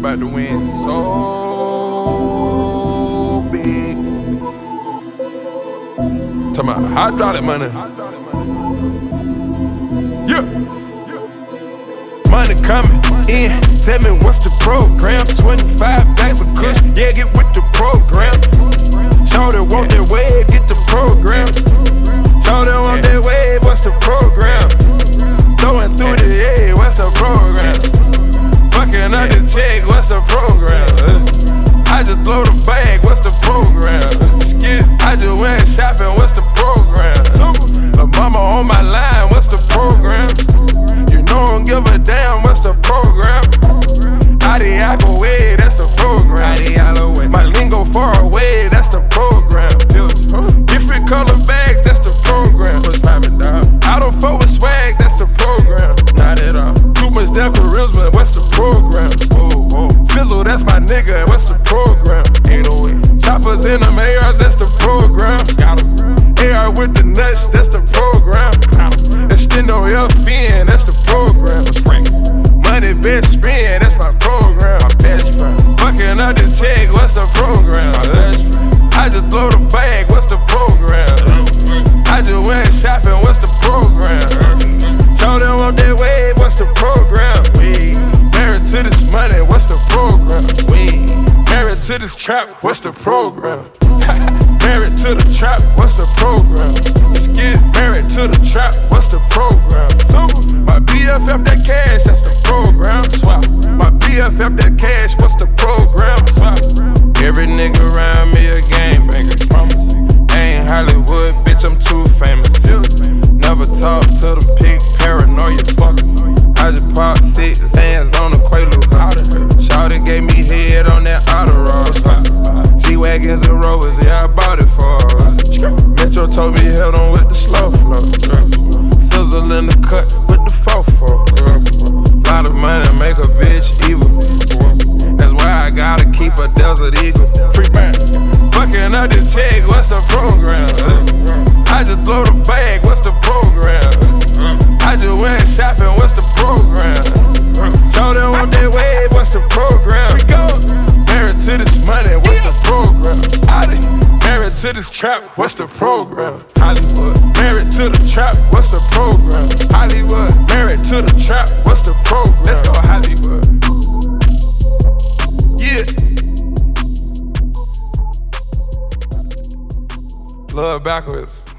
about to win so big. Talking about hydraulic money. Yeah. Money coming in. Tell me what's the program? 25 bags of kush. Yeah, get with the program. Shorty want that wave, get the program. Shorty want that wave, what's the program? Throwing through the air, what's the program? Fucking up the check, what's the program? I just throw the bag, what's the program? I just went shopping, what's the program? La mama on my line, what's the program? You know I don't give a damn, what's the program? Adiago way, that's the program. My lingo far away, that's the program. Different color bags, that's the program. I don't fuck with swag, that's the program. Not at all. Too much damn charisma, what's the program? Sizzle, that's my nigga, what's the program? Choppers in them ARs, that's the program. AR with the nuts, that's the program. Extendo FN, that's the program. Money best friend, that's my program. My best friend. Fucking up the check, what's the program? I just throw the bag, what's the program? I just went shopping, what's the program? Show them on that wave, what's the program? Married to this money, what's the program? Married to this trap, what's the program? Married to the trap, what's the program? Let's get married to the trap, what's the program? My BFF that cash, that's the program. My BFF that cash, what's the program? Every nigga around me a gangbanger. I ain't Hollywood, bitch, I'm too famous. Never talk to them pig, paranoia, fuck. I just popped 6 hands on the Quaalude. Shawty gave me head on that Adderall. G-Wagons and Rovers, yeah, I bought it for her. Metro told me held on with the slow flow. Sizzle in the cut with the fofo. Lot of money make a bitch evil. That's why I gotta keep a Desert Eagle. Free man. Fucking up the check, what's the program? I just throw the bag, what's the program? I just went shopping, what's the program? Show them on that wave, what's the program? Married to this money, what's the program? Married to this trap, what's the program? Hollywood. Married to the trap, what's the program? Hollywood. Married to the trap, what's the program? Let's go Hollywood. Yeah. Love backwards.